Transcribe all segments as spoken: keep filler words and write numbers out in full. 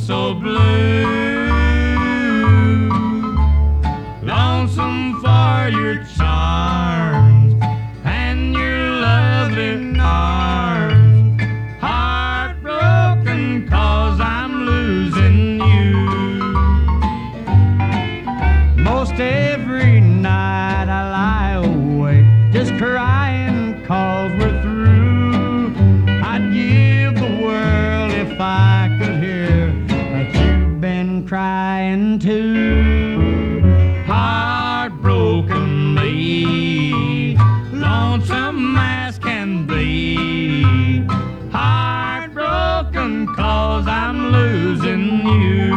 so blue, lonesome for your charms and your loving arms, heartbroken 'cause I'm losing you. Most every night I lie awake just crying 'cause we're through. I'd give the world if I could hear that you've been crying too. Heartbroken me, lonesome as can be, heartbroken 'cause I'm losing you.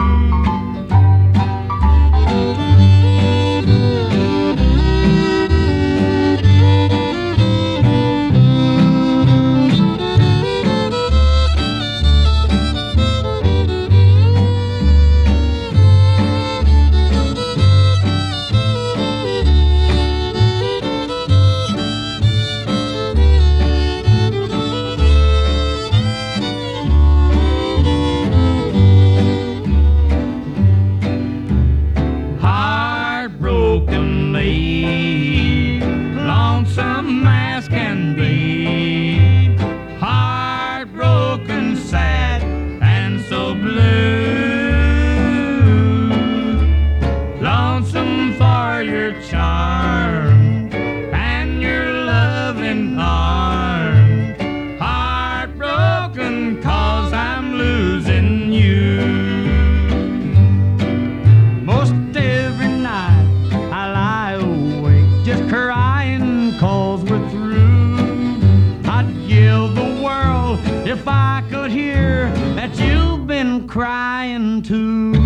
Lonesome as can be, heartbroken, sad, and so blue. Lonesome for your charms and your loving arms, heartbroken 'cause I'm losing you. Most every night I lie awake just crying 'cause we're through. I'd give the world if I could hear that you've been crying too.